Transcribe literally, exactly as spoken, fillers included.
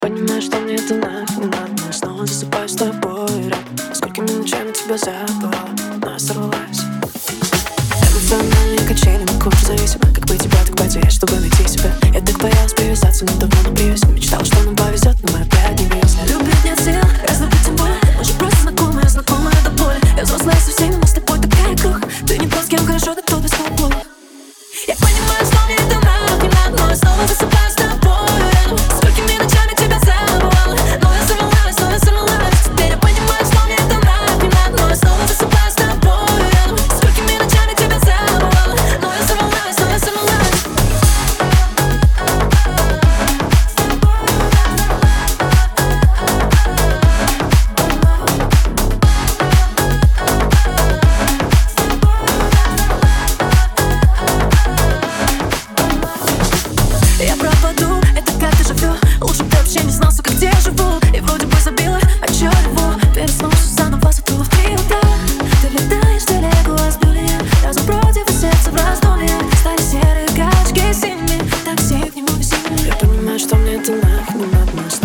Понимаешь, что мне это нахуй не надо, но я снова засыпаю с тобой рядом. Сколькими ночами тебя забывала, но я сорвалась. Эмоциональные качели, мы кожу зависимы. Как бы тебя так потерять, чтобы найти себя? Я так боялась привязаться, но давно на привязи. Мечтала, что нам повезет, но мы опять не близко. Любить нет сил, разлюбить тем более. Мы же просто знакомые, знакомые до боли. Я взрослая со всеми, но с тобой такая круг. Ты не тот, с кем хорошо, да тот без плохо. Я понимаю, что мне это нахуй не надо, но я снова засыпаю с тобой рядом. Сколькими ночами тебя забывала, но я сорвалась, но я сорвалась. Теперь я понимаю, что мне это нахуй не надо, но я снова засыпаю с тобой рядом. Сколькими ночами тебя забывала, но я сорвалась, но я сорвалась. Я пропаду, это как дежавю. Лучше бы вообще не знал, сука, где я живу. И вроде бы забила, а чё его? Переснулся заново, затула в три утра. Ты летаешь далеко, а сплю ли я? Разум против и сердце в раздумье. Стали серые галочки синими, так все к нему весенние. Я понимаю, что мне это нахуй не надо, но я